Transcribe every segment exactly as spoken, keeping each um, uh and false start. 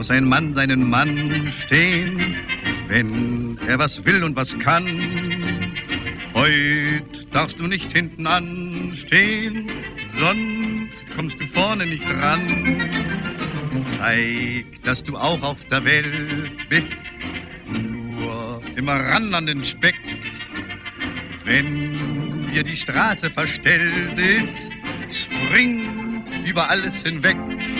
muss ein Mann seinen Mann stehen, wenn er was will und was kann. Heut darfst du nicht hinten anstehen, sonst kommst du vorne nicht ran. Zeig, dass du auch auf der Welt bist, nur immer ran an den Speck. Wenn dir die Straße verstellt ist, spring über alles hinweg.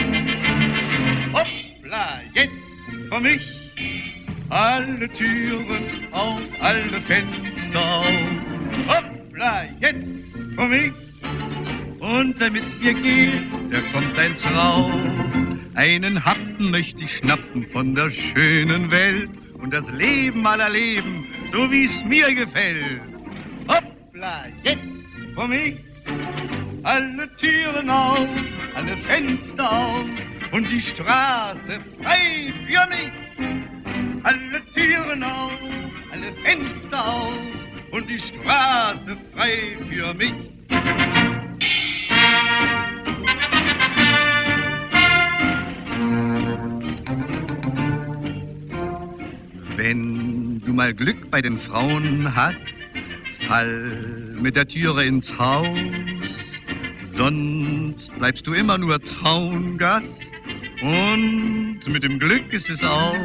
Hoppla, jetzt komm ich, alle Türen auf, alle Fenster auf. Hoppla, jetzt komm ich, und wer mit mir geht, der kommt eins rauf. Einen Happen möchte ich schnappen von der schönen Welt und das Leben aller Leben, so wie's mir gefällt. Hoppla, jetzt komm ich, alle Türen auf, alle Fenster auf und die Straße frei für mich. Alle Türen auf, alle Fenster auf und die Straße frei für mich. Wenn du mal Glück bei den Frauen hast, fall mit der Türe ins Haus, sonst bleibst du immer nur Zaungast und mit dem Glück ist es aus.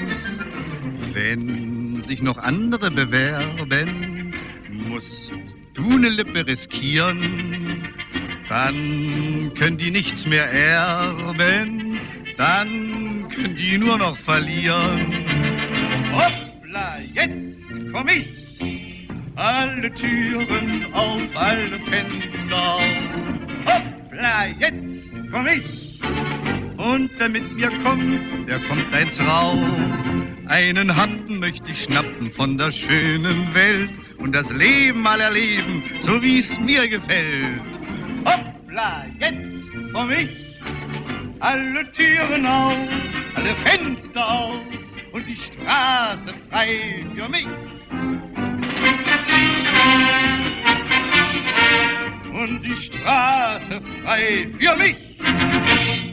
Wenn sich noch andere bewerben, musst du ne Lippe riskieren, dann können die nichts mehr erben, dann können die nur noch verlieren. Hoppla, jetzt komm ich, alle Türen auf, alle Fenster auf. Hoppla, jetzt komm ich, und wer mit mir kommt, der kommt eins rauf. Einen Happen möchte ich schnappen von der schönen Welt und das Leben aller Leben, so wie's mir gefällt. Hoppla, jetzt komm ich, alle Türen auf, alle Fenster auf und die Straße frei für mich. Und die Straße frei für mich.